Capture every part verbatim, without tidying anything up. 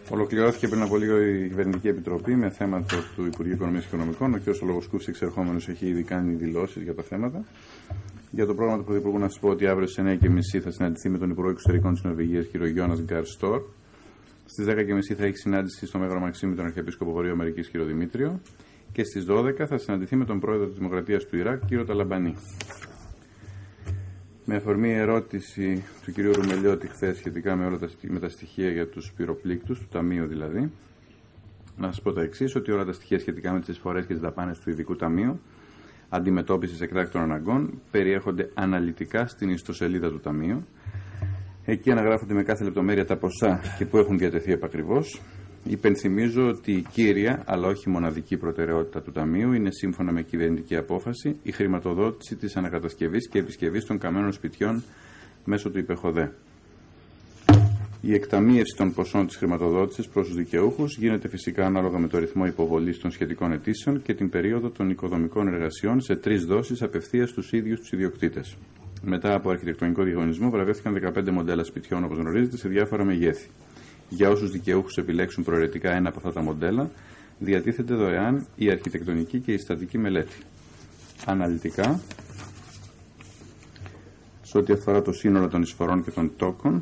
Ολοκληρώθηκε πριν από λίγο η Κυβερνητική Επιτροπή με θέματα του Υπουργείου Οικονομίας και Οικονομικών. Ο κ. Σολογοσκούφης, εξερχόμενος, έχει ήδη κάνει δηλώσεις για τα θέματα. Για το πρόγραμμα του Πρωθυπουργού, να σας πω ότι αύριο στις εννιά και τριάντα θα συναντηθεί με τον Υπουργό Εξωτερικών της Νορβηγίας, κ. Γιώνας Γκάρ Στόρ. Στις δέκα και τριάντα θα έχει συνάντηση στο Μέγαρο Μαξίμου με τον Αρχιεπίσκοπο Βορείου Αμερικής, κ. Δημήτριο. Και στις δώδεκα θα συναντηθεί με τον Πρόεδρο της Δημοκρατίας του Ιράκ, κ. Ταλαμπανί. Με αφορμή ερώτηση του κ. Ρουμελιώτη χθες σχετικά με όλα τα, με τα στοιχεία για τους πυροπλήκτους, του Ταμείου δηλαδή, να σας πω τα εξής, ότι όλα τα στοιχεία σχετικά με τις εισφορές και τις δαπάνες του Ειδικού Ταμείου Αντιμετώπισης Εκτάκτων Αναγκών περιέχονται αναλυτικά στην ιστοσελίδα του Ταμείου. Εκεί αναγράφονται με κάθε λεπτομέρεια τα ποσά και που έχουν διατεθεί επακριβώς. Υπενθυμίζω ότι η κύρια, αλλά όχι μοναδική προτεραιότητα του Ταμείου είναι, σύμφωνα με κυβερνητική απόφαση, η χρηματοδότηση της ανακατασκευής και επισκευής των καμένων σπιτιών μέσω του ΙΠΕΧΟΔΕ. Η εκταμείευση των ποσών της χρηματοδότησης προς τους δικαιούχους γίνεται φυσικά ανάλογα με το ρυθμό υποβολής των σχετικών αιτήσεων και την περίοδο των οικοδομικών εργασιών σε τρεις δόσεις απευθείας στους ίδιους τους ιδιοκτήτες. Μετά από αρχιτεκτονικό διαγωνισμό βραβεύτηκαν δεκαπέντε μοντέλα σπιτιών, όπως γνωρίζετε, σε διάφορα μεγέθη. Για όσους δικαιούχους επιλέξουν προαιρετικά ένα από αυτά τα μοντέλα, διατίθεται δωρεάν η αρχιτεκτονική και η στατική μελέτη. Αναλυτικά, σε ό,τι αφορά το σύνολο των εισφορών και των τόκων,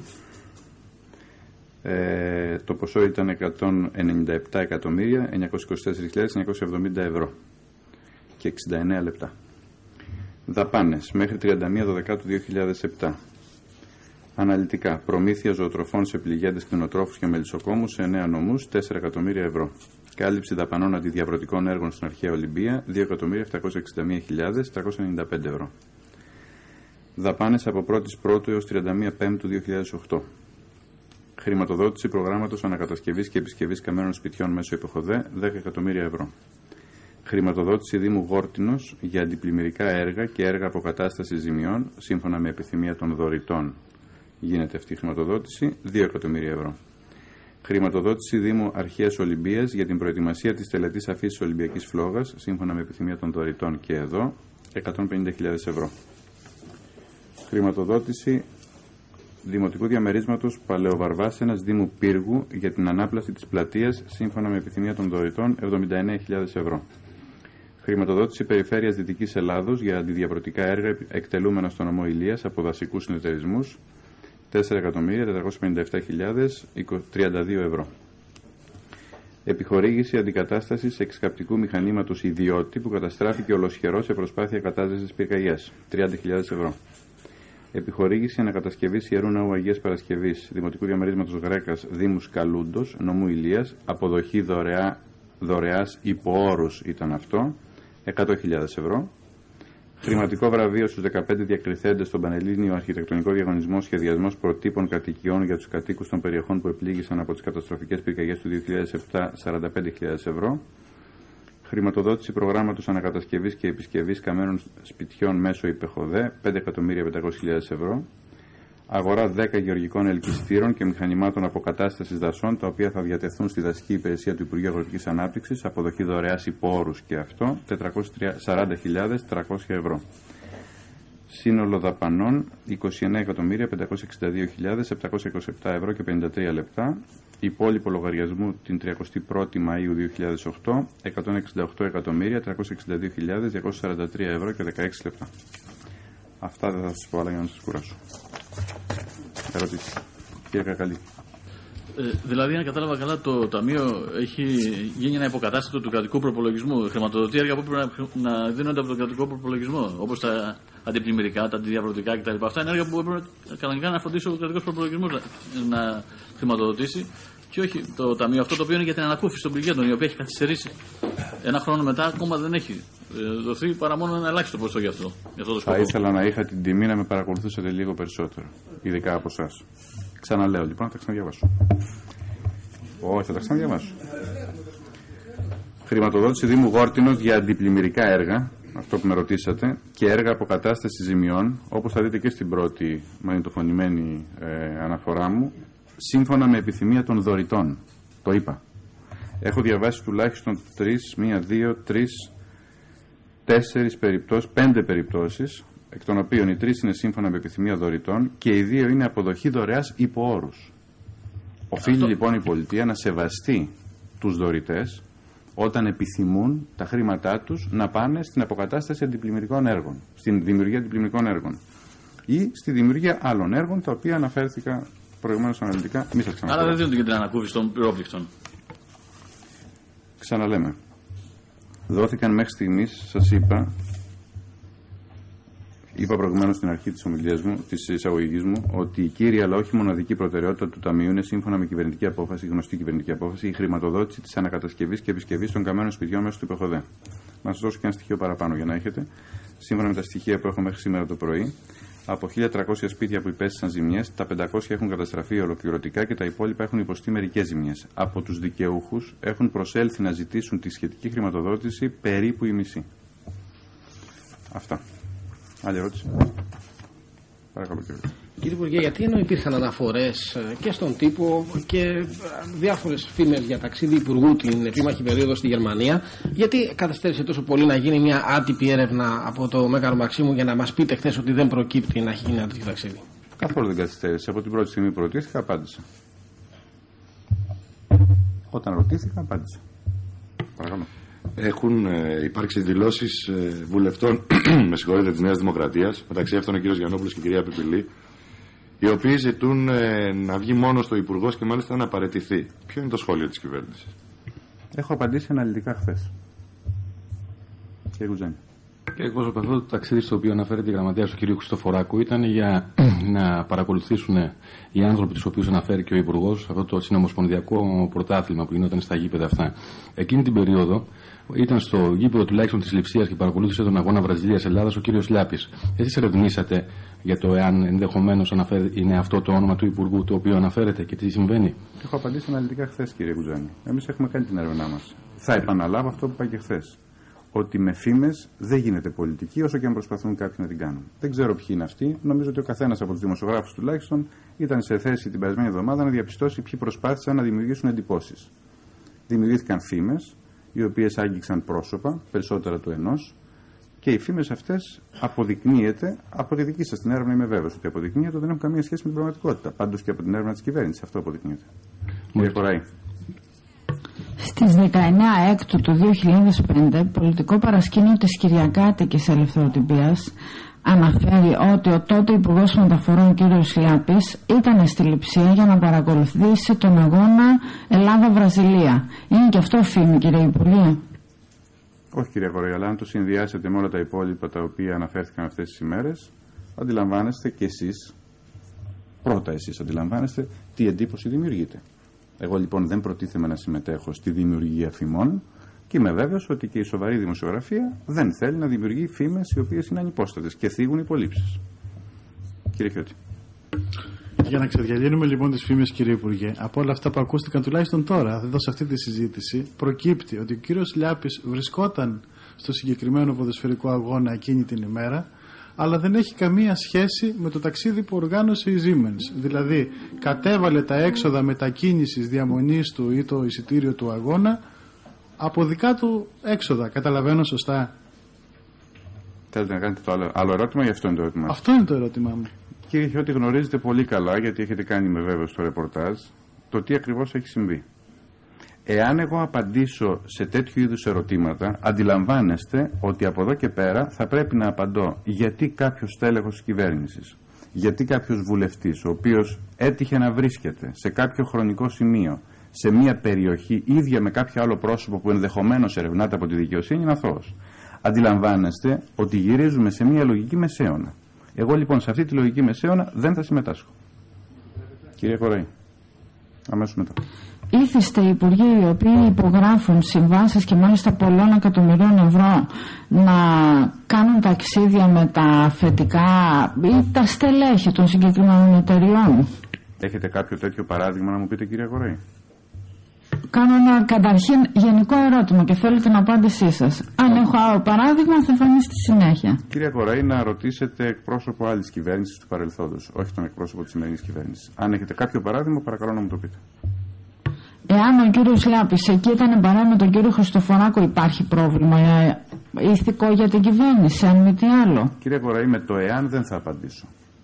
ε, το ποσό ήταν εκατόν ενενήντα επτά εκατομμύρια εννιακόσιες είκοσι τέσσερις χιλιάδες εννιακόσιες εβδομήντα ευρώ και εξήντα εννέα λεπτά. Δαπάνες μέχρι τριάντα μία Δεκεμβρίου δύο χιλιάδες επτά. Αναλυτικά, προμήθεια ζωοτροφών σε πληγέντες κτηνοτρόφους και μελισσοκόμους σε εννέα νομούς, τέσσερα εκατομμύρια ευρώ. Κάλυψη δαπανών αντιδιαβρωτικών έργων στην αρχαία Ολυμπία, δύο εκατομμύρια επτακόσιες εξήντα μία χιλιάδες τριακόσιες ενενήντα πέντε ευρώ. Δαπάνες από πρώτη Πρώτου έως τριάντα μία Πέμπτου δύο χιλιάδες οκτώ. Χρηματοδότηση προγράμματος ανακατασκευής και επισκευής καμένων σπιτιών μέσω ΙΠΕΧΟΔΕ, δέκα εκατομμύρια ευρώ. Χρηματοδότηση Δήμου Γόρτινος για αντιπλημμυρικά έργα και έργα αποκατάστασης ζημιών, σύμφωνα με επιθυμία των δωρητών. Γίνεται αυτή η χρηματοδότηση, δύο εκατομμύρια ευρώ. Χρηματοδότηση Δήμου Αρχαίας Ολυμπίας για την προετοιμασία της τελετής αφήσης Ολυμπιακής Φλόγας, σύμφωνα με επιθυμία των δωρητών και εδώ, εκατόν πενήντα χιλιάδες ευρώ. Χρηματοδότηση Δημοτικού Διαμερίσματος Παλαιοβαρβάσενας Δήμου Πύργου για την ανάπλαση της πλατείας, σύμφωνα με επιθυμία των δωρητών, εβδομήντα εννέα χιλιάδες ευρώ. Χρηματοδότηση Περιφέρειας Δυτικής Ελλάδος για αντιδιαβρωτικά έργα εκτελούμενα στο νομό Ηλίας από δασικούς συνεταιρισμούς, τέσσερα εκατομμύρια τετρακόσιες πενήντα επτά χιλιάδες τριάντα δύο ευρώ. Επιχορήγηση αντικατάστασης εξκαπτικού μηχανήματος ιδιώτη που καταστράφηκε ολοσχερό σε προσπάθεια κατάσβεσης πυρκαγιάς, τριάντα χιλιάδες ευρώ. Επιχορήγηση ανακατασκευής Ιερού Ναού Αγίας Παρασκευής Δημοτικού Διαμερίσματος Γρέκας Δήμου Σκαλούντος, νομού Ηλίας, αποδοχή δωρεά, δωρεάς υπό όρους ήταν αυτό, εκατό χιλιάδες ευρώ. Χρηματικό βραβείο στους δεκαπέντε διακριθέντες στον Πανελλήνιο Αρχιτεκτονικό Διαγωνισμό Σχεδιασμός Προτύπων Κατοικιών για τους κατοίκους των περιοχών που επλήγησαν από τις καταστροφικές πυρκαγιές του δύο χιλιάδες επτά, σαράντα πέντε χιλιάδες ευρώ. Χρηματοδότηση προγράμματος ανακατασκευής και επισκευής καμένων σπιτιών μέσω ΙΠΕΧΟΔΕ, πέντε εκατομμύρια πεντακόσιες χιλιάδες ευρώ. Αγορά δέκα γεωργικών ελκυστήρων και μηχανημάτων αποκατάστασης δασών, τα οποία θα διατεθούν στη δασική υπηρεσία του Υπουργείου Αγροτικής Ανάπτυξης, αποδοχή δωρεάς υπό όρους και αυτό, τετρακόσιες σαράντα χιλιάδες τριακόσια ευρώ. Σύνολο δαπανών είκοσι εννέα εκατομμύρια πεντακόσιες εξήντα δύο χιλιάδες επτακόσια είκοσι επτά ευρώ και πενήντα τρία λεπτά. Υπόλοιπο λογαριασμού την τριαντάφυλη Μαΐου δύο χιλιάδες οκτώ, εκατόν εξήντα οκτώ εκατομμύρια τριακόσιες εξήντα δύο χιλιάδες διακόσιες σαράντα τρία ευρώ και δεκαέξι λεπτά. Αυτά δεν θα σας πω άλλα για να σας κουράσω. Ερωτήσεις. Κύριε Κακαλή. Ε, δηλαδή, αν κατάλαβα καλά, το Ταμείο έχει γίνει ένα υποκατάστατο του κρατικού προπολογισμού. Χρηματοδοτεί έργα που πρέπει να, να δίνονται από τον κρατικό προπολογισμό, όπως τα αντιπλημμυρικά, τα αντιδιαβρωτικά κτλ. Αυτά είναι έργα που πρέπει κανονικά να φροντίσει ο κρατικός προπολογισμός να, να χρηματοδοτήσει και όχι το Ταμείο αυτό, το οποίο είναι για την ανακούφιση των πληγέντων, η οποία έχει καθυστερήσει. Ένα χρόνο μετά ακόμα δεν έχει δοθεί παρά μόνο ένα ελάχιστο ποσό για αυτό. Για αυτό το σκοπό. Θα ήθελα να είχα την τιμή να με παρακολουθήσετε λίγο περισσότερο, ειδικά από εσάς. Ξαναλέω λοιπόν, θα τα ξαναδιαβάσω. Όχι, θα τα ξαναδιαβάσω. Χρηματοδότηση Δήμου Γόρτινος για αντιπλημμυρικά έργα, αυτό που με ρωτήσατε, και έργα αποκατάστασης ζημιών, όπως θα δείτε και στην πρώτη μαγνητοφωνημένη ε, αναφορά μου, σύμφωνα με επιθυμία των δωρητών. Το είπα. Έχω διαβάσει τουλάχιστον τρεις, μία, δύο, τρεις, τέσσερις περιπτώσεις, πέντε περιπτώσεις, εκ των οποίων οι τρεις είναι σύμφωνα με επιθυμία δωρητών και οι δύο είναι αποδοχή δωρεάς υπό όρους. Οφείλει Αυτό... λοιπόν η πολιτεία να σεβαστεί τους δωρητές όταν επιθυμούν τα χρήματά τους να πάνε στην αποκατάσταση αντιπλημμυρικών έργων, στην δημιουργία αντιπλημμυρικών έργων ή στη δημιουργία άλλων έργων, τα οποία αναφέρθηκα προηγουμένως αναλυτικά. Μη σας ξαναφέρω. Άρα δεν δίνονται για την ανακούφιση των πυρόπληκτων. Ξαναλέμε. Δόθηκαν μέχρι στιγμής, σας είπα, είπα προηγουμένως στην αρχή της ομιλίας μου, της εισαγωγικής μου, ότι η κύρια αλλά όχι μοναδική προτεραιότητα του Ταμείου είναι, σύμφωνα με κυβερνητική απόφαση, γνωστή κυβερνητική απόφαση, η χρηματοδότηση της ανακατασκευής και επισκευής των καμένων σπιτιών μέσω του ΠΕΧΟΔΕ. Να σας δώσω και ένα στοιχείο παραπάνω για να έχετε. Σύμφωνα με τα στοιχεία που έχω μέχρι σήμερα το πρωί, από χίλια τριακόσια σπίτια που υπέστησαν ζημιές, τα πεντακόσια έχουν καταστραφεί ολοκληρωτικά και τα υπόλοιπα έχουν υποστεί μερικές ζημιές. Από τους δικαιούχους έχουν προσέλθει να ζητήσουν τη σχετική χρηματοδότηση περίπου η μισή. Αυτά. Άλλη ερώτηση. Παρακαλώ, κύριε. Κύριε Υπουργέ, γιατί ενώ υπήρχαν αναφορές και στον τύπο και διάφορες φήμες για ταξίδι Υπουργού την επίμαχη περίοδο στη Γερμανία, γιατί καθυστέρησε τόσο πολύ να γίνει μια άτυπη έρευνα από το Μέγαρο Μαξίμου για να μας πείτε χθες ότι δεν προκύπτει να έχει γίνει ένα τέτοιο ταξίδι? Καθόλου δεν καθυστέρησε. Από την πρώτη στιγμή που ρωτήθηκα, απάντησα. Όταν ρωτήθηκα, απάντησα. Παρακαλώ. Έχουν ε, υπάρξει δηλώσεις ε, βουλευτών με συγχωρείτε της Νέας Δημοκρατίας, μεταξύ αυτών ο κύριος Γιαννόπουλος και η κυρία Πιπηλή, οι οποίοι ζητούν ε, να βγει μόνος το Υπουργός και μάλιστα να παραιτηθεί. Ποιο είναι το σχόλιο της κυβέρνησης? Έχω απαντήσει αναλυτικά χθες. Κύριε Κουτζάνη. Κύριε Κώσο, αυτό το ταξίδι στο οποίο αναφέρεται η γραμματέας του κ. Χριστοφοράκου ήταν για να παρακολουθήσουν οι άνθρωποι τους οποίους αναφέρει και ο Υπουργός αυτό το συνομοσπονδιακό πρωτάθλημα που γινόταν στα γήπεδα αυτά. Εκείνη την περίοδο ήταν στο γήπεδο τουλάχιστον της Λειψίας και παρακολούθησε τον αγώνα Βραζιλίας-Ελλάδας ο κ. Λάπης. Εσείς ερευνήσατε για το εάν ενδεχομένως είναι αυτό το όνομα του Υπουργού το οποίο αναφέρεται και τι συμβαίνει? Έχω απαντήσει αναλυτικά χθες, κύριε Κουτζάνη. Εμείς έχουμε κάνει την έρευνά μας. Θα επαναλάβω αυτό που είπα και χθες. Ότι με φήμες δεν γίνεται πολιτική, όσο και αν προσπαθούν κάποιοι να την κάνουν. Δεν ξέρω ποιοι είναι αυτοί. Νομίζω ότι ο καθένας από τους δημοσιογράφους τουλάχιστον ήταν σε θέση την περασμένη εβδομάδα να διαπιστώσει ποιοι προσπάθησαν να δημιουργήσουν εντυπώσεις. Δημιουργήθηκαν φήμες, οι οποίες άγγιξαν πρόσωπα, περισσότερα του ενός, και οι φήμες αυτές αποδεικνύεται, από τη δική σας την έρευνα είμαι βέβαιος ότι αποδεικνύεται ότι δεν έχουν καμία σχέση με την πραγματικότητα. Πάντως και από την έρευνα της κυβέρνησης αυτό αποδεικνύεται. Κύριε Κοραή. Στις δεκαεννέα Έκτου του δύο χιλιάδες πέντε, πολιτικό παρασκήνιο της Κυριακάτικης Ελευθεροτυπίας αναφέρει ότι ο τότε Υπουργός Μεταφορών κ. Λάπης ήταν στη Λειψία για να παρακολουθήσει τον αγώνα Ελλάδα-Βραζιλία. Είναι και αυτό φήμη, κύριε Υπουργέ? Όχι, κύριε Κοραή, αλλά αν το συνδυάσετε με όλα τα υπόλοιπα τα οποία αναφέρθηκαν αυτές τις ημέρες, αντιλαμβάνεστε κι εσείς, πρώτα εσείς αντιλαμβάνεστε τι εντύπωση δημιουργείται. Εγώ λοιπόν δεν προτίθεμαι να συμμετέχω στη δημιουργία φημών και είμαι βέβαιος ότι και η σοβαρή δημοσιογραφία δεν θέλει να δημιουργεί φήμες οι οποίες είναι ανυπόστατες και θίγουν υπολείψεις. Κύριε Χιώτη. Για να ξεδιαλύνουμε λοιπόν τις φήμες, κύριε Υπουργέ, από όλα αυτά που ακούστηκαν τουλάχιστον τώρα, εδώ σε αυτή τη συζήτηση, προκύπτει ότι ο κύριος Λιάπης βρισκόταν στο συγκεκριμένο ποδοσφαιρικό αγώνα εκείνη την ημέρα, αλλά δεν έχει καμία σχέση με το ταξίδι που οργάνωσε η Siemens. Δηλαδή, κατέβαλε τα έξοδα μετακίνησης διαμονής του ή το εισιτήριο του αγώνα από δικά του έξοδα. Καταλαβαίνω σωστά? Θέλετε να κάνετε το άλλο, άλλο ερώτημα ή αυτό είναι το ερώτημα? Αυτό είναι το ερώτημά μου. Κύριε Χιώτη, γνωρίζετε πολύ καλά, γιατί έχετε κάνει με βέβαιο στο ρεπορτάζ, το τι ακριβώς έχει συμβεί. Εάν εγώ απαντήσω σε τέτοιου είδους ερωτήματα, αντιλαμβάνεστε ότι από εδώ και πέρα θα πρέπει να απαντώ γιατί κάποιος τέλεχος της κυβέρνησης, γιατί κάποιος βουλευτής, ο οποίος έτυχε να βρίσκεται σε κάποιο χρονικό σημείο, σε μια περιοχή ίδια με κάποιο άλλο πρόσωπο που ενδεχομένως ερευνάται από τη δικαιοσύνη, είναι αθώος. Αντιλαμβάνεστε ότι γυρίζουμε σε μια λογική μεσαίωνα. Εγώ λοιπόν σε αυτή τη λογική μεσαίωνα δεν θα συμμετάσχω. Κύριε Κοραή, αμέσως μετά. Ήθιστε οι υπουργοί οι οποίοι υπογράφουν συμβάσεις και μάλιστα πολλών εκατομμυρίων ευρώ να κάνουν ταξίδια με τα αφεντικά ή τα στελέχη των συγκεκριμένων εταιριών? Έχετε κάποιο τέτοιο παράδειγμα να μου πείτε, κύριε Κοραή? Κάνω ένα καταρχήν γενικό ερώτημα και θέλω την απάντησή σας. Αν έχω άλλο παράδειγμα θα φανεί στη συνέχεια. Κύριε Κοραή, να ρωτήσετε εκπρόσωπο άλλης κυβέρνησης του παρελθόντος, όχι τον εκπρόσωπο της σημερινής κυβέρνησης. Αν έχετε κάποιο παράδειγμα, παρακαλώ να μου το πείτε. Εάν ο κύριος Λάπης εκεί ήταν παρά με τον κύριο Χριστοφοράκο, υπάρχει πρόβλημα ηθικό για την κυβέρνηση, αν μη τι άλλο? Κύριε Κοραή, με το εάν δεν θα απαντήσω.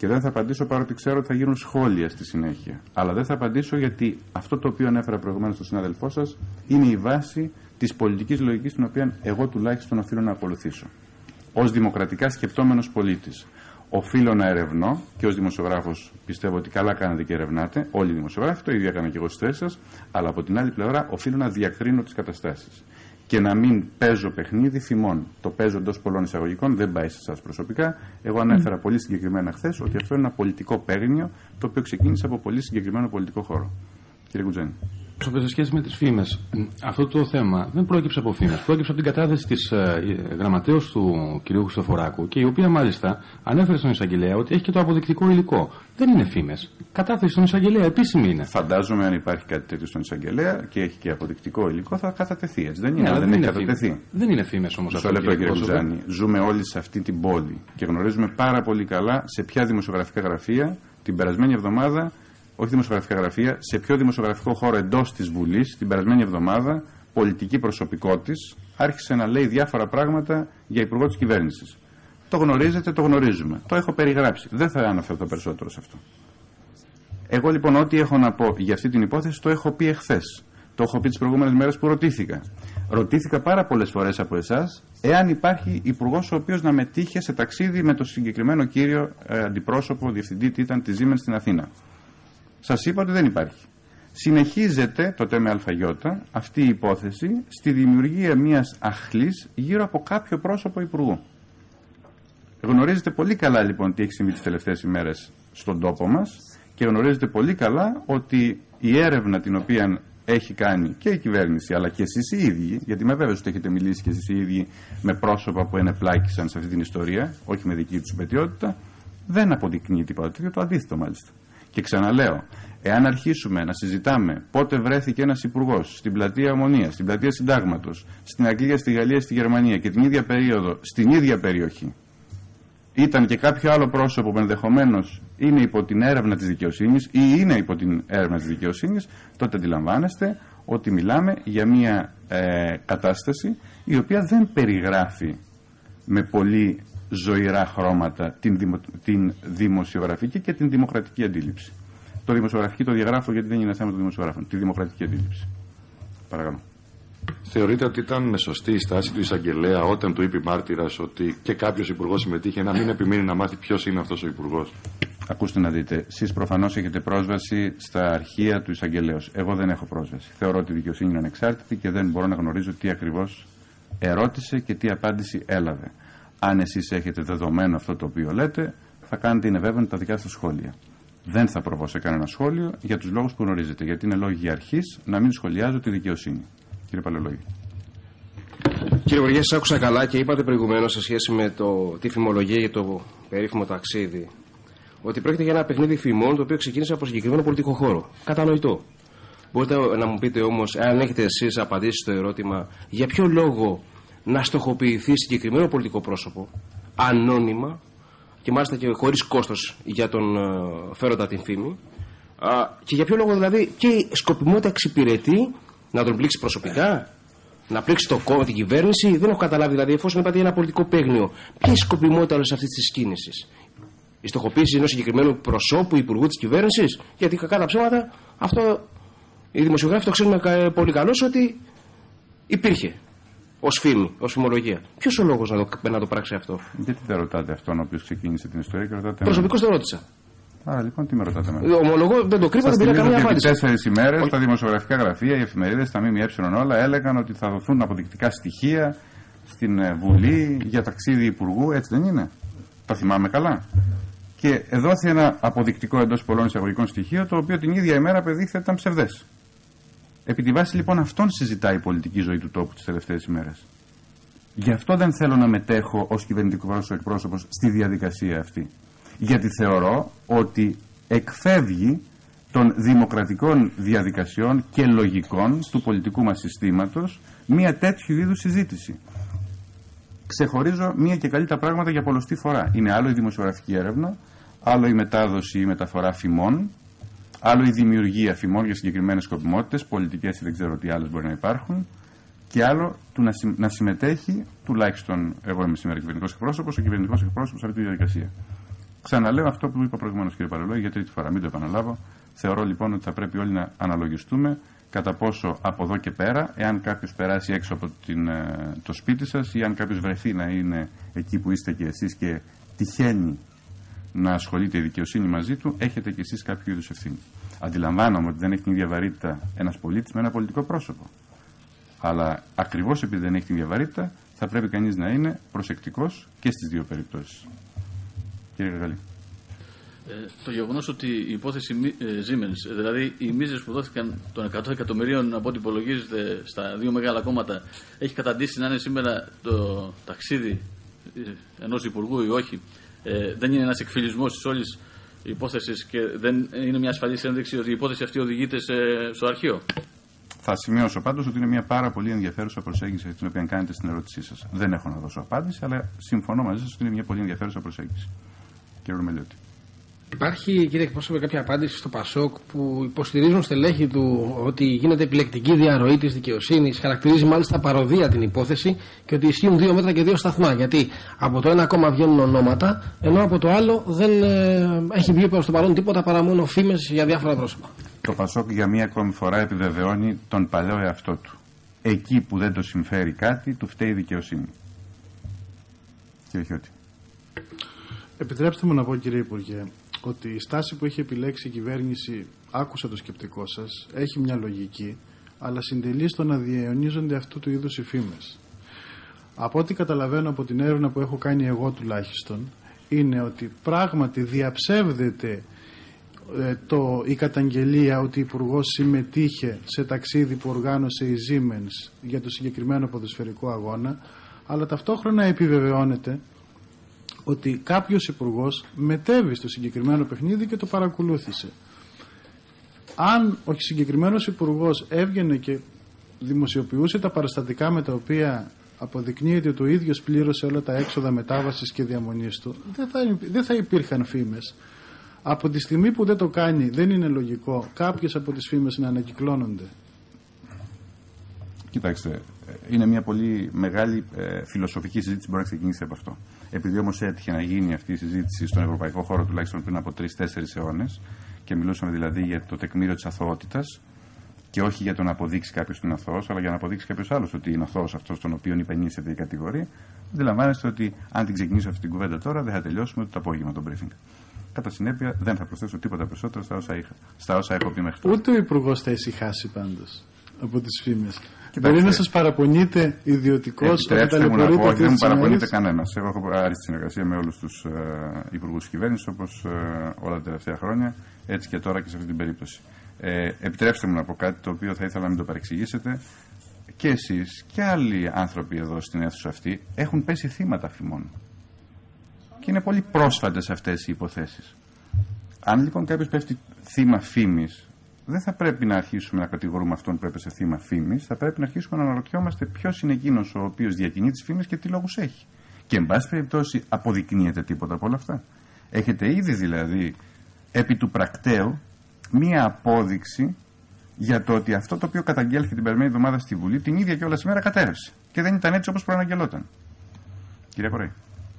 Και δεν θα απαντήσω παρότι ξέρω ότι θα γίνουν σχόλια στη συνέχεια. Αλλά δεν θα απαντήσω γιατί αυτό το οποίο ανέφερα προηγουμένως στον συνάδελφό σας είναι η βάση της πολιτικής λογικής την οποία εγώ τουλάχιστον οφείλω να ακολουθήσω. Ως δημοκρατικά σκεπτόμενος πολίτης, οφείλω να ερευνώ και ως δημοσιογράφος πιστεύω ότι καλά κάνετε και ερευνάτε. Όλοι οι δημοσιογράφοι, το ίδιο έκανα και εγώ στις θέσεις σας. Αλλά από την άλλη πλευρά οφείλω να διακρίνω τις καταστάσεις. Και να μην παίζω παιχνίδι φημών. Το παίζω εντός πολλών εισαγωγικών, δεν πάει σε εσάς προσωπικά. Εγώ ανέφερα mm. πολύ συγκεκριμένα χθες ότι αυτό είναι ένα πολιτικό παίγνιο το οποίο ξεκίνησε από πολύ συγκεκριμένο πολιτικό χώρο. Κύριε Κουτζένη. Σε σχέση με τις φήμες, αυτό το θέμα δεν πρόκειψε από φήμες. Πρόκειψε από την κατάθεση της ε, γραμματέως του κ. Χριστοφοράκου και η οποία μάλιστα ανέφερε στον εισαγγελέα ότι έχει και το αποδεικτικό υλικό. Δεν είναι φήμες. Κατάθεση στον εισαγγελέα επίσημη είναι. Φαντάζομαι αν υπάρχει κάτι τέτοιο στον εισαγγελέα και έχει και αποδεικτικό υλικό θα κατατεθεί. Έτσι δεν είναι, yeah, δεν, δεν έχει κατατεθεί. Δεν είναι φήμες όμως αυτό. Στο λεπτό κύριε Κουτζάνη. Ζούμε όλοι σε αυτή την πόλη και γνωρίζουμε πάρα πολύ καλά σε ποια δημοσιογραφικά γραφεία την περασμένη εβδομάδα. Όχι δημοσιογραφικά γραφεία, σε ποιο δημοσιογραφικό χώρο εντός της Βουλής την περασμένη εβδομάδα πολιτική προσωπικό της άρχισε να λέει διάφορα πράγματα για υπουργό της κυβέρνησης. Το γνωρίζετε, το γνωρίζουμε. Το έχω περιγράψει. Δεν θα αναφερθώ περισσότερο σε αυτό. Εγώ λοιπόν ό,τι έχω να πω για αυτή την υπόθεση το έχω πει εχθές. Το έχω πει τις προηγούμενες μέρες που ρωτήθηκα. Ρωτήθηκα πάρα πολλές φορές από εσάς εάν υπάρχει υπουργός ο οποίος να μετήχε σε ταξίδι με το συγκεκριμένο κύριο ε, αντιπρόσωπο, διευθυντή τι ήταν της Siemens στην Αθήνα. Σας είπα ότι δεν υπάρχει. Συνεχίζεται το ΤΜΑ αυτή η υπόθεση στη δημιουργία μιας αχλής γύρω από κάποιο πρόσωπο υπουργού. Γνωρίζετε πολύ καλά λοιπόν τι έχει συμβεί τις τελευταίες ημέρες στον τόπο μας και γνωρίζετε πολύ καλά ότι η έρευνα την οποία έχει κάνει και η κυβέρνηση αλλά και εσείς οι ίδιοι, γιατί με βέβαιος ότι έχετε μιλήσει και εσείς οι ίδιοι με πρόσωπα που ενεπλάκησαν σε αυτή την ιστορία, όχι με δική τους υπετιότητα, δεν αποδεικνύει τίποτα τέτοιο, το αντίθετο μάλιστα. Και ξαναλέω, εάν αρχίσουμε να συζητάμε πότε βρέθηκε ένας υπουργός στην πλατεία Ομονίας, στην πλατεία Συντάγματος, στην Αγγλία, στη Γαλλία, στη Γερμανία και την ίδια περίοδο, στην ίδια περιοχή, ήταν και κάποιο άλλο πρόσωπο που ενδεχομένως είναι υπό την έρευνα της δικαιοσύνης ή είναι υπό την έρευνα της δικαιοσύνης, τότε αντιλαμβάνεστε ότι μιλάμε για μια ε, κατάσταση η οποία δεν περιγράφει με πολύ ζωηρά χρώματα την, δημο, την δημοσιογραφική και την δημοκρατική αντίληψη. Το δημοσιογραφική το διαγράφω γιατί δεν είναι θέμα των δημοσιογράφων. Τη δημοκρατική αντίληψη. Παρακαλώ. Θεωρείτε ότι ήταν σωστή η στάση του εισαγγελέα όταν του είπε μάρτυρας ότι και κάποιος υπουργός συμμετείχε να μην επιμείνει να μάθει ποιος είναι αυτός ο υπουργός? Ακούστε να δείτε. Εσείς προφανώς έχετε πρόσβαση στα αρχεία του εισαγγελέως. Εγώ δεν έχω πρόσβαση. Θεωρώ ότι η δικαιοσύνη είναι ανεξάρτητη και δεν μπορώ να γνωρίζω τι ακριβώς ερώτησε και τι απάντηση έλαβε. Αν εσείς έχετε δεδομένο αυτό το οποίο λέτε, θα κάνετε, είναι βέβαιο, τα δικά σας σχόλια. Δεν θα προβώ σε κανένα σχόλιο για τους λόγους που γνωρίζετε. Γιατί είναι λόγοι αρχής να μην σχολιάζω τη δικαιοσύνη. Κύριε Παλαιολόγη. Κύριε Υπουργέ, σας άκουσα καλά και είπατε προηγουμένως σε σχέση με το, τη φημολογία για το περίφημο ταξίδι ότι πρόκειται για ένα παιχνίδι φημών το οποίο ξεκίνησε από συγκεκριμένο πολιτικό χώρο. Κατανοητό. Μπορείτε να μου πείτε όμως, αν έχετε εσείς απαντήσει στο ερώτημα, για ποιο λόγο να στοχοποιηθεί συγκεκριμένο πολιτικό πρόσωπο, ανώνυμα και μάλιστα και χωρίς κόστος για τον uh, φέροντα την φήμη, uh, και για ποιο λόγο δηλαδή και η σκοπιμότητα εξυπηρετεί να τον πλήξει προσωπικά, να πλήξει το κόμμα, την κυβέρνηση? Δεν έχω καταλάβει δηλαδή, εφόσον είπατε ένα πολιτικό παίγνιο, ποια είναι η σκοπιμότητα όλη αυτή τη κίνηση? Η στοχοποίηση ενός συγκεκριμένου προσώπου, υπουργού της κυβέρνησης? Γιατί κακά τα ψέματα, αυτό οι δημοσιογράφοι το ξέρουν πολύ καλώς ότι υπήρχε ως φήμη, ως φημολογία. Ποιος ο λόγος να το, να το πράξει αυτό? Γιατί δεν ρωτάτε αυτόν ο οποίος ξεκίνησε την ιστορία και ρωτάτε. Προσωπικώς το ρώτησα. Άρα λοιπόν τι με ρωτάτε εμένα? Ομολογώ, δεν το κρύβω, δεν πήρα καμία απάντηση. Επί τέσσερις ημέρες τα δημοσιογραφικά γραφεία, οι εφημερίδες, τα ΜΜΕ όλα έλεγαν ότι θα δοθούν αποδεικτικά στοιχεία στην Βουλή για ταξίδι υπουργού, έτσι δεν είναι? Τα θυμάμαι καλά. Και δόθη ένα αποδεικτικό εντός πολλών εισαγωγικών στοιχείο, το οποίο την ίδια ημέρα απεδείχθη ότι ήταν ψευδές. Επί τη βάση λοιπόν αυτόν συζητάει η πολιτική ζωή του τόπου τις τελευταίες ημέρες. Γι' αυτό δεν θέλω να μετέχω ως κυβερνητικός εκπρόσωπος στη διαδικασία αυτή. Γιατί θεωρώ ότι εκφεύγει των δημοκρατικών διαδικασιών και λογικών του πολιτικού μας συστήματος μια τέτοιου είδους συζήτηση. Ξεχωρίζω μία και καλή τα πράγματα για πολλωστή φορά. Είναι άλλο η δημοσιογραφική έρευνα, άλλο η μετάδοση ή μεταφορά φημών, άλλο η δημιουργία φημών για συγκεκριμένες σκοπιμότητες, πολιτικές ή δεν ξέρω τι άλλες μπορεί να υπάρχουν, και άλλο του να, συμ, να συμμετέχει, τουλάχιστον εγώ είμαι σήμερα κυβερνητικός εκπρόσωπος, ο κυβερνητικός εκπρόσωπος σε αυτή τη διαδικασία. Ξαναλέω αυτό που είπα προηγουμένως, κύριε Παλαιολόγη, για τρίτη φορά, μην το επαναλάβω. Θεωρώ λοιπόν ότι θα πρέπει όλοι να αναλογιστούμε κατά πόσο από εδώ και πέρα, εάν κάποιος περάσει έξω από την, το σπίτι σας ή αν κάποιος βρεθεί να είναι εκεί που είστε και εσείς και τυχαίνει να ασχολείται η δικαιοσύνη μαζί του, έχετε και εσείς κάποιο είδους ευθύνη. Αντιλαμβάνομαι ότι δεν έχει την ίδια βαρύτητα ένας πολίτης με ένα πολιτικό πρόσωπο. Αλλά ακριβώς επειδή δεν έχει την ίδια βαρύτητα, θα πρέπει κανείς να είναι προσεκτικός και στις δύο περιπτώσεις. Κύριε Γαλλή. Ε, το γεγονός ότι η υπόθεση ε, Siemens, δηλαδή οι μίζες που δόθηκαν των εκατό εκατομμυρίων από ό,τι υπολογίζεται στα δύο μεγάλα κόμματα, έχει καταντήσει να είναι σήμερα το ταξίδι ενός υπουργού ή όχι, ε, δεν είναι ένας εκφυλισμός της όλης υπόθεσης και δεν είναι μια ασφαλής ένδειξη ότι η υπόθεση αυτή οδηγείται σε, στο αρχείο. Θα σημειώσω πάντως ότι είναι μια πάρα πολύ ενδιαφέρουσα προσέγγιση την οποία κάνετε στην ερώτησή σας. Δεν έχω να δώσω απάντηση, αλλά συμφωνώ μαζί σας ότι είναι μια πολύ ενδιαφέρουσα προσέγγιση. Κύριε Ρουμελιώτη. Υπάρχει, κύριε εκπρόσωπε, κάποια απάντηση στο ΠΑΣΟΚ που υποστηρίζουν στελέχη του ότι γίνεται επιλεκτική διαρροή της δικαιοσύνης, χαρακτηρίζει μάλιστα παροδία την υπόθεση και ότι ισχύουν δύο μέτρα και δύο σταθμά. Γιατί από το ένα κόμμα βγαίνουν ονόματα, ενώ από το άλλο δεν ε, έχει βγει προς το παρόν τίποτα παρά μόνο φήμες για διάφορα πρόσωπα. Το ΠΑΣΟΚ για μία ακόμη φορά επιβεβαιώνει τον παλαιό εαυτό του. Εκεί που δεν το συμφέρει κάτι, του φταίει η δικαιοσύνη. Κύριε Χιώτη. Επιτρέψτε μου να πω, κύριε Υπουργέ, ότι η στάση που έχει επιλέξει η κυβέρνηση, άκουσα το σκεπτικό σας, έχει μια λογική, αλλά συντελεί στο να διαιωνίζονται αυτού του είδους οι φήμες. Από ό,τι καταλαβαίνω από την έρευνα που έχω κάνει εγώ τουλάχιστον, είναι ότι πράγματι διαψεύδεται ε, το, η καταγγελία ότι ο Υπουργός συμμετείχε σε ταξίδι που οργάνωσε η Siemens για το συγκεκριμένο ποδοσφαιρικό αγώνα, αλλά ταυτόχρονα επιβεβαιώνεται ότι κάποιος υπουργός μετέβη στο συγκεκριμένο παιχνίδι και το παρακολούθησε. Αν ο συγκεκριμένος υπουργός έβγαινε και δημοσιοποιούσε τα παραστατικά με τα οποία αποδεικνύεται ότι ο ίδιος πλήρωσε όλα τα έξοδα μετάβασης και διαμονής του, δεν θα, δεν θα υπήρχαν φήμες. Από τη στιγμή που δεν το κάνει, δεν είναι λογικό κάποιες από τις φήμες να ανακυκλώνονται. Κοιτάξτε, είναι μια πολύ μεγάλη ε, φιλοσοφική συζήτηση που μπορεί να ξεκινήσει από αυτό. Επειδή όμως έτυχε να γίνει αυτή η συζήτηση στον ευρωπαϊκό χώρο τουλάχιστον πριν από τρεις-τέσσερις αιώνες και μιλούσαμε δηλαδή για το τεκμήριο της αθωότητας και όχι για το να αποδείξει κάποιος ότι είναι αθώος, αλλά για να αποδείξει κάποιος άλλος ότι είναι αθώος αυτός τον οποίον υπενήσεται η κατηγορία, αντιλαμβάνεστε ότι αν την ξεκινήσω αυτή την κουβέντα τώρα δεν θα τελειώσουμε ούτε το απόγευμα το briefing. Κατά συνέπεια δεν θα προσθέσω τίποτα περισσότερο στα όσα, είχα, στα όσα έχω πει μέχρι τώρα. Ούτε ο Υπουργός θα ησυχάσει πάντως από τις φήμες. Μπορεί να σας παραπονείτε ιδιωτικώς όταν ταλαιπωρείτε αυτές τις δεν μου παραπονείται κανένας. Εγώ έχω άριστη συνεργασία με όλους τους ε, υπουργούς της κυβέρνησης, όπως ε, όλα τα τελευταία χρόνια, έτσι και τώρα και σε αυτή την περίπτωση. Ε, επιτρέψτε μου να πω κάτι το οποίο θα ήθελα να μην το παρεξηγήσετε. Και εσείς και άλλοι άνθρωποι εδώ στην αίθουσα αυτή έχουν πέσει θύματα φημών. Και είναι πολύ πρόσφατες αυτές οι υποθέσεις. Αν λοιπόν κάποιος πέφτει θύμα φήμης, δεν θα πρέπει να αρχίσουμε να κατηγορούμε αυτόν που έπεσε θύμα φήμης, θα πρέπει να αρχίσουμε να αναρωτιόμαστε ποιος είναι εκείνος ο οποίος διακινεί τις φήμες και τι λόγους έχει. Και εν πάση περιπτώσει αποδεικνύεται τίποτα από όλα αυτά. Έχετε ήδη δηλαδή επί του πρακτέου μία απόδειξη για το ότι αυτό το οποίο καταγγέλθηκε την περασμένη εβδομάδα στη Βουλή την ίδια και όλα σήμερα κατέρευσε. Και δεν ήταν έτσι όπως προαναγγελόταν. Κυρία Κορέη.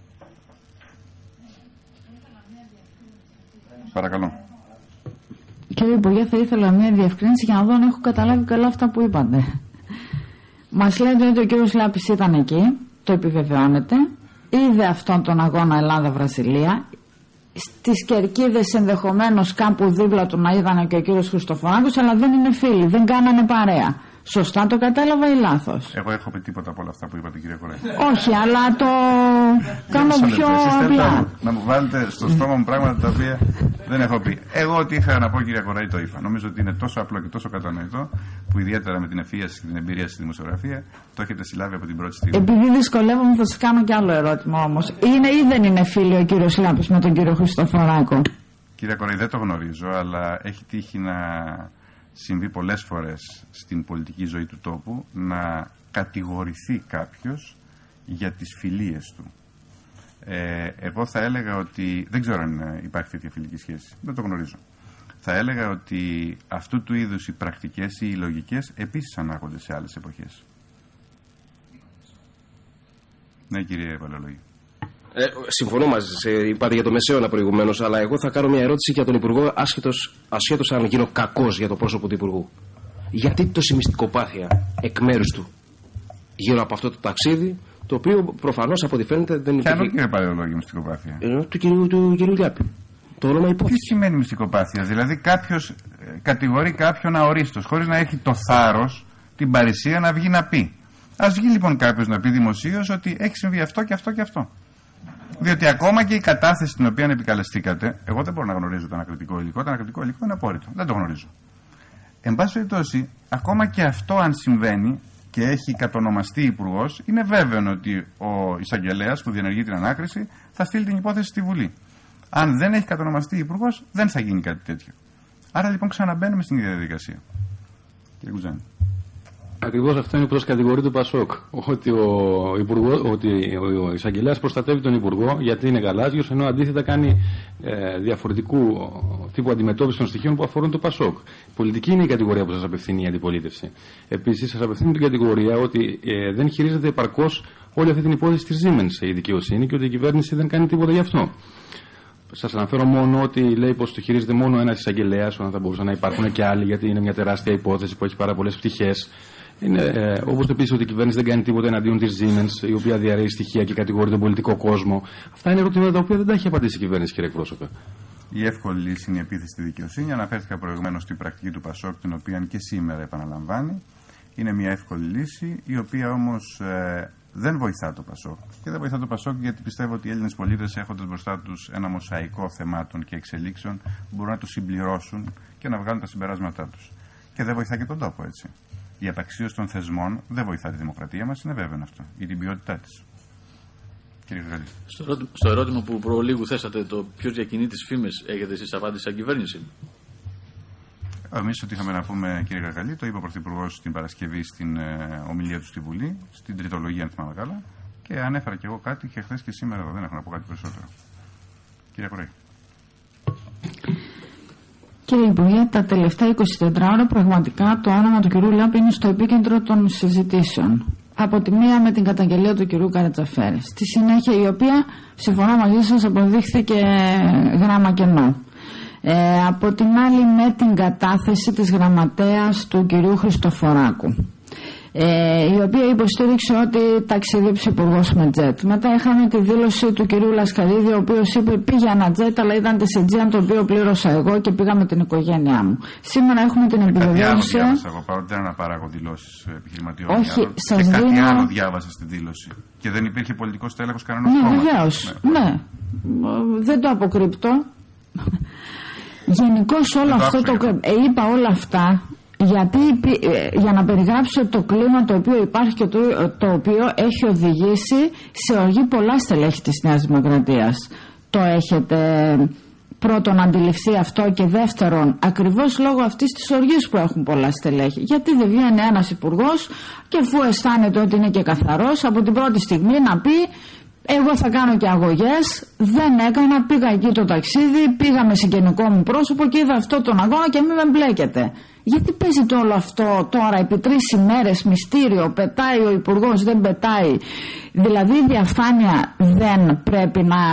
Παρακαλώ. Κύριε Υπουργέ, θα ήθελα μια διευκρίνηση για να δω αν έχω καταλάβει καλά αυτά που είπατε. Μας λέτε ότι ο κύριος Λάπης ήταν εκεί, το επιβεβαιώνεται, είδε αυτόν τον αγώνα Ελλάδα-Βραζιλία. Στις κερκίδες ενδεχομένως κάπου δίπλα του να είδανε και ο κύριος Χριστοφοράκος, αλλά δεν είναι φίλοι, δεν κάνανε παρέα. Σωστά το κατάλαβα ή λάθος? Εγώ έχω πει τίποτα από όλα αυτά που είπατε, κύριε Κορέη. Όχι, αλλά το κάνω πιο απλά. Να μου βάλετε στο στόμα μου πράγματα τα οποία δεν έχω πει. Εγώ ό,τι είχα να πω, κύριε Κορέη, το είπα. Νομίζω ότι είναι τόσο απλό και τόσο κατανοητό που ιδιαίτερα με την ευφυΐα σας και την εμπειρία στη δημοσιογραφία το έχετε συλλάβει από την πρώτη στιγμή. Επειδή δυσκολεύομαι, θα σας κάνω κι άλλο ερώτημα όμως. Είναι ή δεν είναι φίλοι ο κύριος Λάπης με τον κύριο Χριστοφοράκο? Κύριε Κορέη, δεν το γνωρίζω, αλλά έχει τύχει να συμβεί πολλές φορές στην πολιτική ζωή του τόπου να κατηγορηθεί κάποιος για τις φιλίες του. Ε, εγώ θα έλεγα ότι, δεν ξέρω αν υπάρχει τέτοια φιλική σχέση, δεν το γνωρίζω. Θα έλεγα ότι αυτού του είδους οι πρακτικές ή οι λογικές επίσης ανάγονται σε άλλες εποχές. Ναι, κύριε Παλαιολόγη. Ε, συμφωνώ μαζί σας, είπατε για το Μεσαίωνα προηγουμένως, αλλά εγώ θα κάνω μια ερώτηση για τον Υπουργό, άσχετος, ασχέτως αν γίνω κακός για το πρόσωπο του Υπουργού. Γιατί τόση μυστικοπάθεια εκ μέρους του γύρω από αυτό το ταξίδι, το οποίο προφανώς από ό,τι φαίνεται δεν υπήρχε. υπήρχε. Ποιο είναι παλαιολόγιο μυστικοπάθεια? Ε, του κυρίου, του κυρίου Λιάπη. Το όνομα υπόθεση. Τι σημαίνει μυστικοπάθεια? Δηλαδή κάποιος κατηγορεί κάποιον αορίστος, χωρίς να έχει το θάρρος, την παρησία να βγει να πει. Ας βγει λοιπόν κάποιος να πει δημοσίως ότι έχει συμβεί αυτό και αυτό και αυτό. Διότι ακόμα και η κατάθεση την οποία επικαλεστήκατε, εγώ δεν μπορώ να γνωρίζω το ανακριτικό υλικό. Το ανακριτικό υλικό είναι απόρριτο. Δεν το γνωρίζω. Εν πάση περιπτώσει, ακόμα και αυτό αν συμβαίνει και έχει κατονομαστεί υπουργός, είναι βέβαιο ότι ο εισαγγελέας που διενεργεί την ανάκριση θα στείλει την υπόθεση στη Βουλή. Αν δεν έχει κατονομαστεί υπουργός, δεν θα γίνει κάτι τέτοιο. Άρα λοιπόν ξαναμπαίνουμε στην ίδια διαδικασία. Κύριε Κουτζάνη. Ακριβώς αυτό είναι που σας κατηγορεί το ΠΑΣΟΚ. Ότι ο, υπουργός, ότι ο εισαγγελέας προστατεύει τον Υπουργό γιατί είναι γαλάζιος, ενώ αντίθετα κάνει ε, διαφορετικού τύπου αντιμετώπιση των στοιχείων που αφορούν το ΠΑΣΟΚ. Πολιτική είναι η κατηγορία που σας απευθύνει η αντιπολίτευση. Επίσης, σας απευθύνει την κατηγορία ότι ε, δεν χειρίζεται επαρκώς όλη αυτή την υπόθεση της Siemens η δικαιοσύνη και ότι η κυβέρνηση δεν κάνει τίποτα γι' αυτό. Σας αναφέρω μόνο ότι λέει πως το χειρίζεται μόνο ένας εισαγγελέας, όταν θα μπορούσαν να υπάρχουν και άλλοι, γιατί είναι μια τεράστια υπόθεση που έχει πάρα πολλές πτυχές. Είναι, ε, όπως το επίσης ότι η κυβέρνηση δεν κάνει τίποτα εναντίον της Siemens, η οποία διαρρέει στοιχεία και κατηγορεί τον πολιτικό κόσμο. Αυτά είναι ερωτήματα τα οποία δεν τα έχει απαντήσει η κυβέρνηση, κύριε εκπρόσωπε. Η εύκολη λύση είναι η επίθεση στη δικαιοσύνη. Αναφέρθηκα προηγουμένως στην πρακτική του ΠΑΣΟΚ, την οποία και σήμερα επαναλαμβάνει. Είναι μια εύκολη λύση, η οποία όμως ε, δεν βοηθά το ΠΑΣΟΚ. Και δεν βοηθά το ΠΑΣΟΚ γιατί πιστεύω ότι οι Έλληνες πολίτες, έχοντας μπροστά τους ένα μοσαϊκό θεμάτων και εξελίξεων, μπορούν να το συμπληρώσουν και να βγάλουν τα συμπεράσματά τους. Και δεν βοηθά και τον τόπο, έτσι. Η απαξίωση των θεσμών δεν βοηθά τη δημοκρατία μας, είναι βέβαιο αυτό, ή την ποιότητά της. Κύριε Γαλλή. Στο, ερώτημα, στο ερώτημα που προλίγου θέσατε, το ποιος διακινεί τις φήμες, έχετε εσείς απάντηση σαν κυβέρνηση? Εμείς ό,τι είχαμε να πούμε, κύριε Γαργαλή, το είπε ο Πρωθυπουργός την Παρασκευή στην ε, ομιλία του στη Βουλή, στην τριτολογία, αν θυμάμαι καλά, και ανέφερα και εγώ κάτι και χθες και σήμερα εδώ. Δεν έχω να πω κάτι περισσότερο. Κύριε Κορέη. Κύριε Υπουργέ, τα τελευταία είκοσι τέσσερις ώρα πραγματικά το όνομα του κυρίου Λιάπη είναι στο επίκεντρο των συζητήσεων. Από τη μία με την καταγγελία του κυρίου Καρατζαφέρη. Στη συνέχεια, η οποία, συμφωνώ μαζί σας, αποδείχθηκε γράμμα κενό. Ε, από την άλλη με την κατάθεση της γραμματέας του κυρίου Χριστοφοράκου, ε, η οποία υποστήριξε ότι ταξίδεψε υπουργός με τζετ. Μετά είχαμε τη δήλωση του κυρίου Λασκαρίδη, ο οποίος είπε πήγε ένα τζετ, αλλά ήταν τεσσετζίαν το οποίο πλήρωσα εγώ και πήγα με την οικογένειά μου. Σήμερα έχουμε την επιβεβαίωση. Κάτι άλλο διάβασα εγώ, παρότι δεν αναπαράγω δηλώσεις επιχειρηματιών. Όχι, σας και δίνω... κάτι άλλο διάβασα στη δήλωση. Και δεν υπήρχε πολιτικός τέλεχος κανένας ναι, κόμματος. Βεβαίως, ναι, ναι. Δεν το αποκρύπτω. Γενικώς όλο αυτό το... Ε, είπα όλα αυτά γιατί, για να περιγράψω το κλίμα το οποίο υπάρχει και το, το οποίο έχει οδηγήσει σε οργή πολλά στελέχη της Νέας Δημοκρατίας. Το έχετε πρώτον αντιληφθεί αυτό και δεύτερον ακριβώς λόγω αυτής της οργής που έχουν πολλά στελέχη. Γιατί δεν βγαίνει ένας υπουργός και αφού αισθάνεται ότι είναι και καθαρός από την πρώτη στιγμή να πει εγώ θα κάνω και αγωγές, δεν έκανα, πήγα εκεί το ταξίδι, πήγα με συγγενικό μου πρόσωπο και είδα αυτό τον αγώνα και μην με μπλέκετε. Γιατί παίζει το όλο αυτό τώρα επί τρεις ημέρες μυστήριο, πετάει ο υπουργός, δεν πετάει? Δηλαδή η διαφάνεια δεν πρέπει να,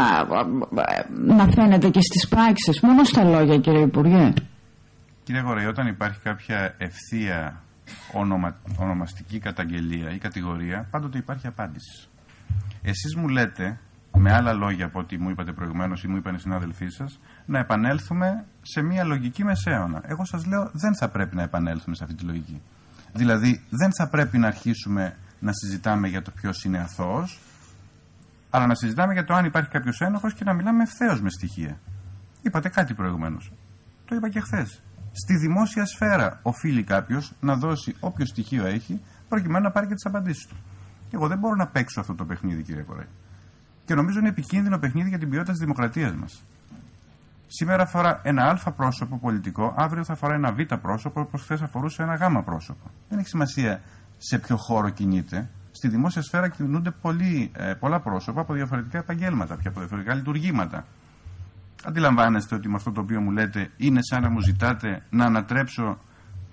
να φαίνεται και στις πράξεις, μόνο στα λόγια, κύριε Υπουργέ. Κύριε Γορέη, όταν υπάρχει κάποια ευθεία ονομα, ονομαστική καταγγελία ή κατηγορία, πάντοτε υπάρχει απάντηση. Εσείς μου λέτε, με άλλα λόγια από ό,τι μου είπατε προηγουμένως ή μου είπαν οι συνάδελφοί σας, να επανέλθουμε σε μια λογική μεσαίωνα. Εγώ σας λέω δεν θα πρέπει να επανέλθουμε σε αυτή τη λογική. Δηλαδή δεν θα πρέπει να αρχίσουμε να συζητάμε για το ποιος είναι αθώος, αλλά να συζητάμε για το αν υπάρχει κάποιος ένοχος και να μιλάμε ευθέως με στοιχεία. Είπατε κάτι προηγουμένως. Το είπα και χθες. Στη δημόσια σφαίρα οφείλει κάποιος να δώσει όποιο στοιχείο έχει προκειμένου να πάρει και τις απαντήσεις του. Εγώ δεν μπορώ να παίξω αυτό το παιχνίδι, κύριε Κορέη. Και νομίζω είναι επικίνδυνο παιχνίδι για την ποιότητα της δημοκρατίας μας. Σήμερα αφορά ένα α πρόσωπο πολιτικό, αύριο θα αφορά ένα β πρόσωπο, όπως χθες αφορούσε ένα γ πρόσωπο. Δεν έχει σημασία σε ποιο χώρο κινείται. Στη δημόσια σφαίρα κινούνται πολλοί, ε, πολλά πρόσωπα από διαφορετικά επαγγέλματα, από διαφορετικά λειτουργήματα. Αντιλαμβάνεστε ότι με αυτό το οποίο μου λέτε είναι σαν να μου ζητάτε να ανατρέψω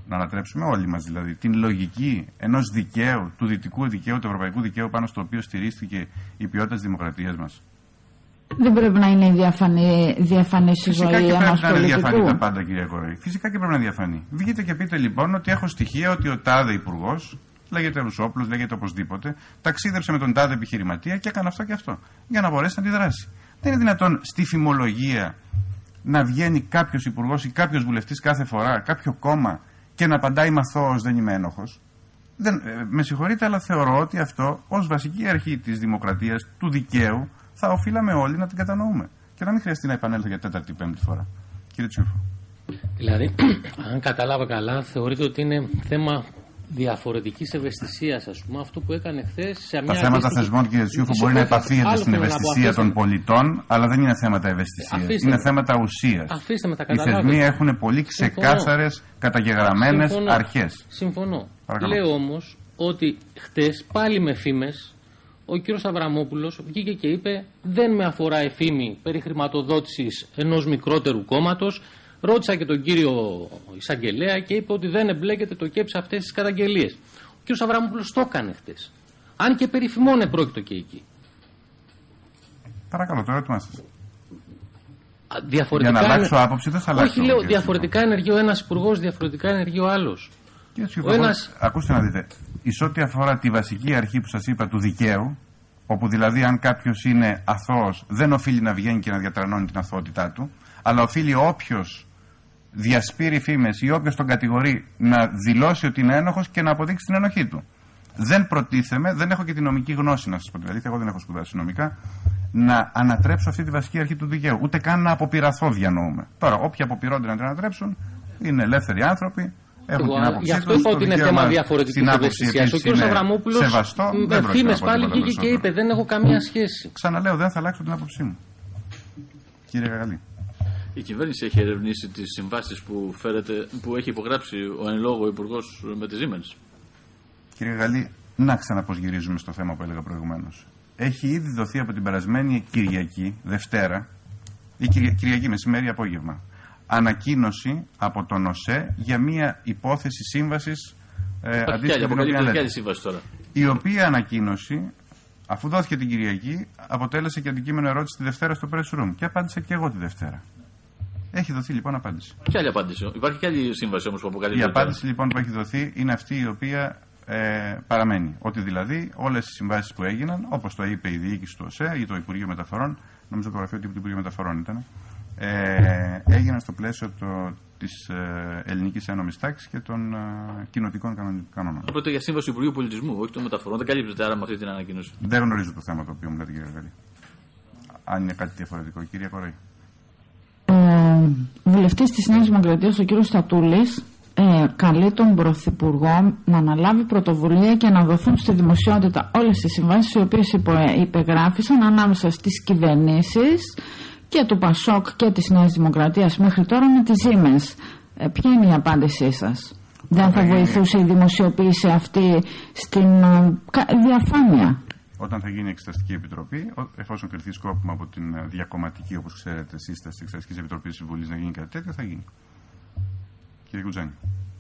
να ανατρέψουμε όλοι μας δηλαδή την λογική ενός δικαίου, του δυτικού δικαίου, του ευρωπαϊκού δικαίου πάνω στο οποίο στηρίστηκε η ποιότητα της δημοκρατίας μας? Δεν πρέπει να είναι διαφανή, διαφανή η ζωή ενός πολιτικού. Φυσικά και πρέπει να είναι διαφανή τα πάντα, κυρία Κοροϊ. Φυσικά και πρέπει να είναι διαφανή. Βγείτε και πείτε λοιπόν ότι έχω στοιχεία ότι ο τάδε υπουργός, λέγεται Ρουσόπουλος, λέγεται οπωσδήποτε, ταξίδεψε με τον τάδε επιχειρηματία και έκανε αυτό και αυτό. Για να μπορέσει να αντιδράσει. Δεν είναι δυνατόν στη φημολογία να βγαίνει κάποιος υπουργός ή κάποιος βουλευτής κάθε φορά, κάποιο κόμμα και να απαντάει μαθώος, δεν είμαι ένοχος. Δεν, ε, με συγχωρείτε, αλλά θεωρώ ότι αυτό ως βασική αρχή της δημοκρατίας, του δικαίου, θα οφείλαμε όλοι να την κατανοούμε. Και να μην χρειαστεί να επανέλθω για τέταρτη ή πέμπτη φορά. Κύριε Τσιούφο. Δηλαδή, αν κατάλαβα καλά, θεωρείτε ότι είναι θέμα διαφορετικής ευαισθησίας, ας πούμε, αυτό που έκανε χθες σε μια. Τα θέματα αντίστοιχη... θεσμών, κύριε Τσιούφο, μπορεί να επαφίεται στην ευαισθησία των πολιτών, αλλά δεν είναι θέματα ευαισθησίας. Είναι θέματα ουσίας. Αφήστε με τα Οι θεσμοί έχουν πολύ ξεκάθαρες, καταγεγραμμένες αρχές. Συμφωνώ. Παρακαλώ. Λέω όμως ότι χτες πάλι με φήμες ο κύριος Αβραμόπουλος βγήκε και είπε δεν με αφορά η φήμη περί χρηματοδότησης ενός μικρότερου κόμματος. Ρώτησα και τον κύριο εισαγγελέα και είπε ότι δεν εμπλέκεται το ΚΕΠ σε αυτές τις καταγγελίες. Ο κύριος Αβραμόπουλος το έκανε χτες. Αν και περί φημών επρόκειτο και εκεί. Παρακαλώ, το ερώτημά σας. Διαφορετικά Για να αλλάξω άποψη δεν θα αλλάξω. Όχι, λέω διαφορετικά ενεργεί ο ένας υπουργός, διαφορετικά ενεργεί ο άλλος. Κύριε Τσιούφο, ένας... ακούστε να δείτε. Εις ό,τι αφορά τη βασική αρχή που σας είπα του δικαίου, όπου δηλαδή αν κάποιος είναι αθώος δεν οφείλει να βγαίνει και να διατρανώνει την αθωότητά του, αλλά οφείλει όποιος διασπείρει φήμες ή όποιος τον κατηγορεί να δηλώσει ότι είναι ένοχος και να αποδείξει την ενοχή του. Δεν προτίθεμαι, δεν έχω και τη νομική γνώση να σας πω, δηλαδή εγώ δεν έχω σπουδάσει νομικά, να ανατρέψω αυτή τη βασική αρχή του δικαίου. Ούτε καν να αποπειραθώ, διανοούμε. Τώρα, όποιοι αποπειρώνται να την ανατρέψουν είναι ελεύθεροι άνθρωποι. Έχουν Εγώ, την άποψή γι' αυτό είπα ότι είναι θέμα διαφορετικής ευαισθησίας. Ο κ. Αβραμόπουλος με φήμες πάλι βγήκε και είπε δεν έχω καμία σχέση. Ξαναλέω, δεν θα αλλάξω την άποψή μου. Κύριε Γαγαλή. Η κυβέρνηση έχει ερευνήσει τις συμβάσεις που, που έχει υπογράψει ο εν λόγω υπουργός με τη Siemens. Κύριε Γαλή, να ξαναποσγυρίζουμε στο θέμα που έλεγα προηγουμένως. Έχει ήδη δοθεί από την περασμένη Κυριακή, Δευτέρα, ή Κυρια... Κυριακή μεσημέρι απόγευμα, ανακοίνωση από τον ΟΣΕ για μια υπόθεση σύμβασης ε, αντίστοιχη με την οποία λέτε. Τώρα. Η οποία ανακοίνωση, αφού δόθηκε την Κυριακή, αποτέλεσε και αντικείμενο ερώτηση τη Δευτέρα στο Press Room και απάντησα και εγώ τη Δευτέρα. Έχει δοθεί λοιπόν απάντηση. Ποια άλλη απάντηση? Υπάρχει και άλλη σύμβαση όμως που αποκαλύπτει. Η απάντηση λοιπόν που έχει δοθεί είναι αυτή η οποία ε, παραμένει. Ότι δηλαδή όλες οι συμβάσεις που έγιναν, όπως το είπε η διοίκηση του ΟΣΕ ή το Υπουργείο Μεταφορών, νομίζω το γραφείο του Υπουργείου Μεταφορών ήταν, ε, έγιναν στο πλαίσιο το, της ε, ελληνικής ένομης τάξης και των ε, κοινοτικών κανόνων. Πρόκειται για σύμβαση του Υπουργείου Πολιτισμού, όχι των Μεταφορών. Δεν καλύπτεται άρα με αυτή την ανακοίνωση. Δεν γνωρίζω το θέμα το οποίο μου λέτε, κύριε Γαλή. Αν είναι κάτι διαφορετικό, κύριε Κοροϊ. Ο βουλευτής της Νέας Δημοκρατίας, ο κ. Στατούλης, ε, καλεί τον Πρωθυπουργό να αναλάβει πρωτοβουλία και να δοθούν στη δημοσιότητα όλες τις συμβάσεις οι οποίες υπεγράφησαν ανάμεσα στις κυβερνήσεις και του Πασόκ και της Νέας Δημοκρατίας μέχρι τώρα με τη Siemens. Ε, ποια είναι η απάντησή σας? Δεν θα βοηθούσε η δημοσιοποίηση αυτή στην ε, διαφάνεια? Όταν θα γίνει η Εξεταστική Επιτροπή, εφόσον κριθεί σκόπιμα από την διακομματική, όπως ξέρετε, σύσταση της Εξεταστικής Επιτροπής της Βουλής να γίνει κάτι τέτοιο, θα γίνει. Κύριε Κουτζάνη.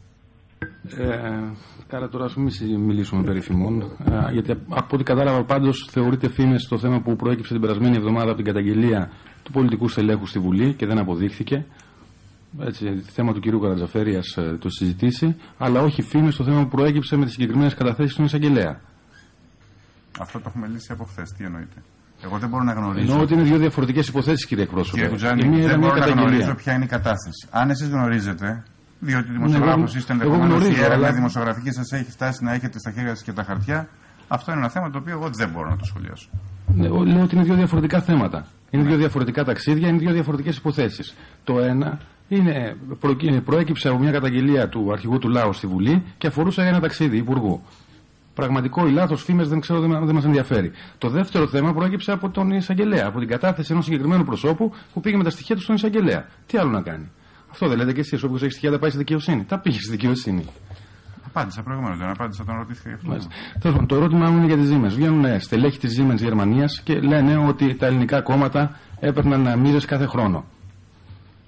Ε, Κάρα, τώρα ας μην μιλήσουμε περί φημών, ε, γιατί από ό,τι κατάλαβα πάντως θεωρείται φήμες το θέμα που προέκυψε την περασμένη εβδομάδα από την καταγγελία του πολιτικού στελέχου στη Βουλή και δεν αποδείχθηκε. Έτσι, θέμα του κυρίου Καρατζαφέριας ε, το συζητήσει, αλλά όχι φήμες το θέμα που προέκυψε με τις συγκεκριμένες καταθέσεις του εισαγγελέα. Αυτό το έχουμε λύσει από χθες. Τι εννοείτε? Εγώ δεν μπορώ να γνωρίζω. Εννοώ ότι είναι δύο διαφορετικές υποθέσεις, κύριε εκπρόσωπε. Κύριε Κουτζάνη, δεν μπορώ να γνωρίζω ποια είναι η κατάσταση. Αν εσείς γνωρίζετε, διότι δημοσιογράφος είστε ενδεχομένως η έρευνα αλλά... δημοσιογραφική σας έχει φτάσει να έχετε στα χέρια σας και τα χαρτιά, αυτό είναι ένα θέμα το οποίο εγώ δεν μπορώ να το σχολιάσω. Ναι, λέω ότι είναι δύο διαφορετικά θέματα. Είναι δύο διαφορετικά ταξίδια, είναι δύο διαφορετικές υποθέσεις. Το ένα είναι, προ, προέκυψε από μια καταγγελία του αρχηγού του Λάου στη Βουλή και αφορούσε ένα ταξίδι υπουργού. Πραγματικό ή λάθος φήμες δεν ξέρω, δεν, δεν μας ενδιαφέρει. Το δεύτερο θέμα προέκυψε από τον εισαγγελέα, από την κατάθεση ενός συγκεκριμένου προσώπου που πήγε με τα στοιχεία του στον εισαγγελέα. Τι άλλο να κάνει? Αυτό δεν λέτε και εσείς? Όποιος έχει στοιχεία θα πάει στη δικαιοσύνη. Τα πήγε στη δικαιοσύνη. Απάντησα προηγουμένως, δεν απάντησα, τον ρωτήθηκα γι' αυτό. Το ερώτημά μου είναι για τις Siemens. Βγαίνουν στελέχη της Siemens Γερμανίας και λένε ότι τα ελληνικά κόμματα έπαιρναν μοίρες κάθε χρόνο.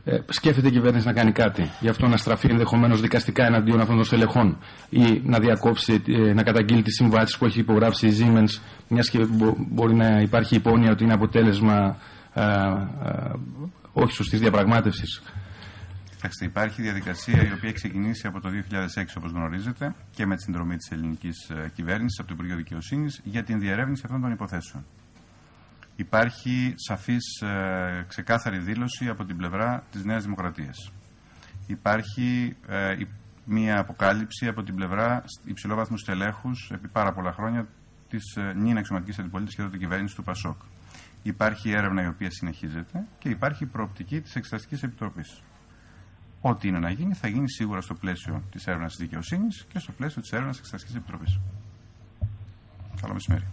Ε, σκέφτεται η κυβέρνηση να κάνει κάτι, γι' αυτό να στραφεί ενδεχομένως δικαστικά εναντίον αυτών των στελεχών ή να διακόψει, ε, να καταγγείλει τις συμβάσεις που έχει υπογράψει η Siemens, μιας και μπο, μπορεί να υπάρχει υπόνοια ότι είναι αποτέλεσμα ε, ε, όχι σωστής διαπραγμάτευσης. Κοιτάξτε, υπάρχει διαδικασία η οποία έχει ξεκινήσει από το δύο χιλιάδες έξι, όπως γνωρίζετε, και με τη συνδρομή της ελληνικής κυβέρνησης από το Υπουργείο Δικαιοσύνης για την διερεύνηση αυτών των υποθέσεων. Υπάρχει σαφής, ε, ξεκάθαρη δήλωση από την πλευρά της Νέας Δημοκρατίας. Υπάρχει ε, μία αποκάλυψη από την πλευρά υψηλόβαθμου στελέχους επί πάρα πολλά χρόνια της ε, νυν αξιωματικής αντιπολίτευσης και εδώ την κυβέρνηση του ΠΑΣΟΚ. Υπάρχει έρευνα η οποία συνεχίζεται και υπάρχει προοπτική της Εξεταστικής Επιτροπής. Ό,τι είναι να γίνει, θα γίνει σίγουρα στο πλαίσιο της έρευνας της δικαιοσύνης και στο πλαίσιο της έρευνας της Εξεταστικής Επιτροπής. Καλό μεσημέρι.